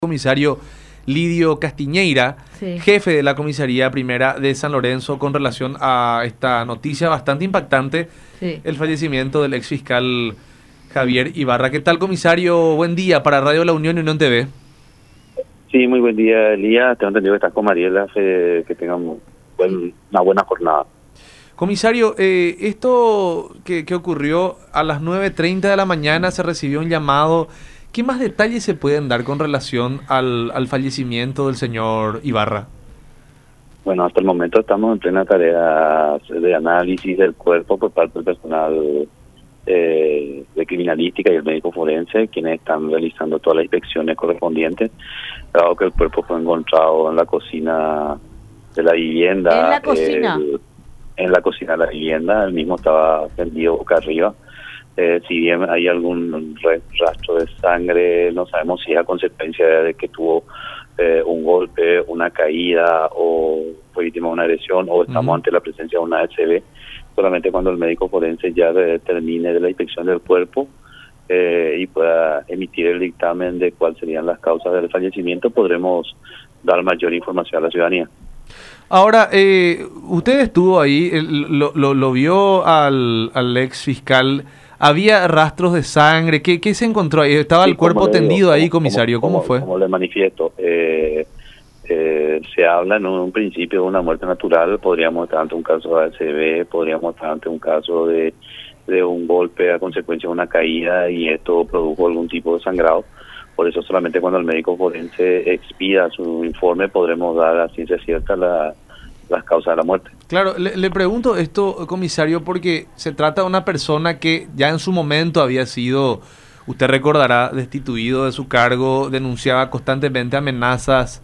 Comisario Lidio Castiñeira, Sí. jefe de la Comisaría Primera de San Lorenzo, con relación a esta noticia bastante impactante, Sí. el fallecimiento del exfiscal Javier Ibarra. ¿Qué tal, comisario? Buen día para Radio La Unión y Unión TV. Sí, muy buen día, Elías. Tengo entendido que estás con Mariela. Que tengan una buena jornada. Comisario, esto que ocurrió a las 9:30 de la mañana, se recibió un llamado. ¿Qué más detalles se pueden dar con relación al fallecimiento del señor Ibarra? Bueno, hasta el momento estamos en plena tarea de análisis del cuerpo por parte del personal de criminalística y el médico forense, quienes están realizando todas las inspecciones correspondientes, dado que el cuerpo fue encontrado en la cocina de la vivienda. ¿En la cocina? En la cocina de la vivienda, el mismo estaba tendido boca arriba. Si bien hay algún rastro de sangre, no sabemos si es a consecuencia de que tuvo un golpe, una caída o fue víctima de una agresión o estamos ante la presencia de una ACV. Solamente cuando el médico forense ya termine de la inspección del cuerpo y pueda emitir el dictamen de cuáles serían las causas del fallecimiento, podremos dar mayor información a la ciudadanía. Ahora, usted estuvo ahí, lo vio al ex fiscal. ¿Había rastros de sangre? ¿Qué se encontró ahí? ¿Estaba el cuerpo tendido ahí, comisario? ¿Cómo fue? Como le manifiesto, se habla en un principio de una muerte natural. Podríamos estar ante un caso de ACV, podríamos estar ante un caso de un golpe a consecuencia de una caída y esto produjo algún tipo de sangrado. Por eso solamente cuando el médico forense expida su informe podremos dar a ciencia cierta las causas de la muerte. Claro, le pregunto esto, comisario, porque se trata de una persona que ya en su momento había sido, usted recordará, destituido de su cargo, denunciaba constantemente amenazas,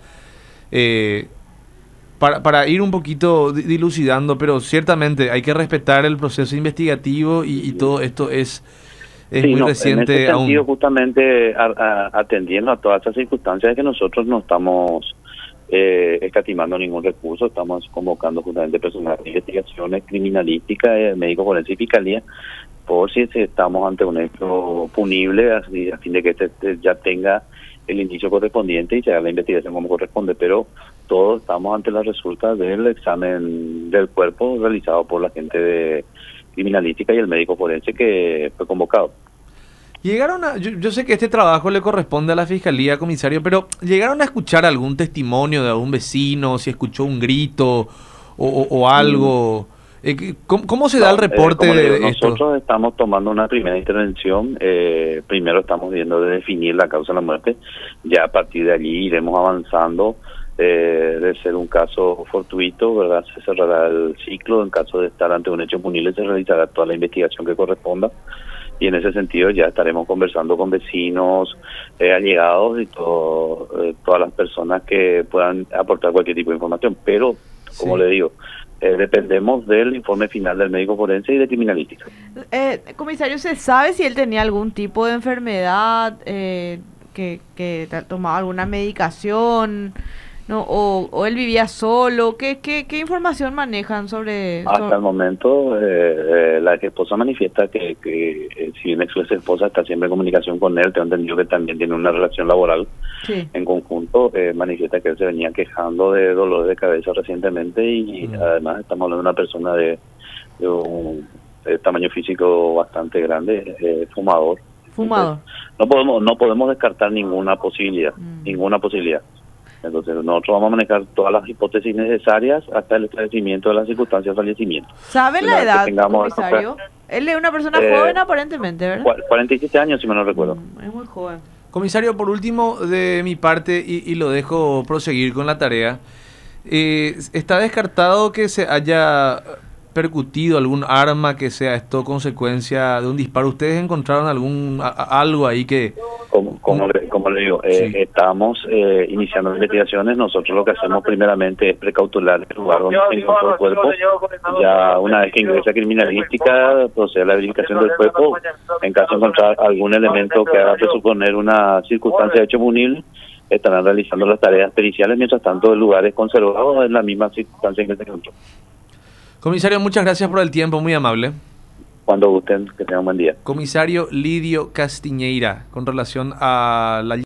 para ir un poquito dilucidando, pero ciertamente hay que respetar el proceso investigativo y todo esto es muy reciente. En ese sentido, justamente atendiendo a todas esas circunstancias, que nosotros no estamos escatimando ningún recurso, estamos convocando justamente personal de investigaciones criminalísticas, médico forense y fiscalía, por si estamos ante un hecho punible, a fin de que este ya tenga el inicio correspondiente y se haga la investigación como corresponde, pero todos estamos ante las resultas del examen del cuerpo realizado por la gente de criminalística y el médico forense que fue convocado. Llegaron yo sé que este trabajo le corresponde a la fiscalía, comisario, pero ¿llegaron a escuchar algún testimonio de algún vecino, si escuchó un grito o algo? ¿Cómo se da el reporte de esto? Nosotros estamos tomando una primera intervención. Primero estamos viendo de definir la causa de la muerte. Ya a partir de allí iremos avanzando. De ser un caso fortuito, ¿verdad? Se cerrará el ciclo. En caso de estar ante un hecho punible, se realizará toda la investigación que corresponda. Y en ese sentido ya estaremos conversando con vecinos, allegados y todas las personas que puedan aportar cualquier tipo de información. Pero, como le digo, dependemos del informe final del médico forense y de criminalística. Comisario, ¿se sabe si él tenía algún tipo de enfermedad, que tomaba alguna medicación, no, o él vivía solo? ¿Qué información manejan sobre eso? Hasta el momento, la esposa manifiesta que si bien su ex esposa está siempre en comunicación con él, tengo entendido que también tiene una relación laboral. Sí. En conjunto, manifiesta que él se venía quejando de dolor de cabeza recientemente y además estamos hablando de una persona de un tamaño físico bastante grande, fumador. Fumador. Entonces, no podemos descartar ninguna posibilidad. Entonces nosotros vamos a manejar todas las hipótesis necesarias hasta el esclarecimiento de las circunstancias del fallecimiento. ¿Sabe la edad, comisario? Él es una persona joven aparentemente, ¿verdad? 47 años, si me no recuerdo. Es muy joven. Comisario, por último, de mi parte, y lo dejo proseguir con la tarea, ¿está descartado que se haya percutido algún arma, que sea esto consecuencia de un disparo? ¿Ustedes encontraron algo ahí que...? Como le digo, estamos iniciando investigaciones. Nosotros lo que hacemos primeramente es precautelar el lugar donde se encontró el cuerpo. Ya una vez que ingresa criminalística, procede a la verificación del cuerpo. En caso de encontrar algún elemento que haga presuponer una circunstancia de hecho punible, estarán realizando las tareas periciales. Mientras tanto, el lugar es conservado en la misma circunstancia en que se encontró. Comisario, muchas gracias por el tiempo, muy amable. Cuando gusten, que tengan un buen día. Comisario Lidio Castiñeira, con relación a la